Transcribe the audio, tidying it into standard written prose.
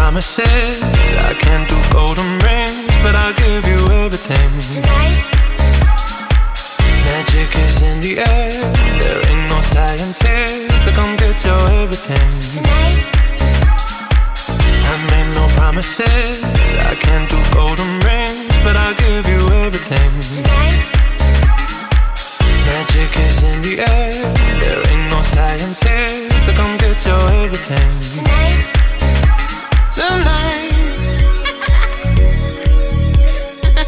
promises. I can't do golden rings, but I'll give you everything. Tonight, Magic is in the air. There ain't no science here, so come get your everything. tonight, I made no promises,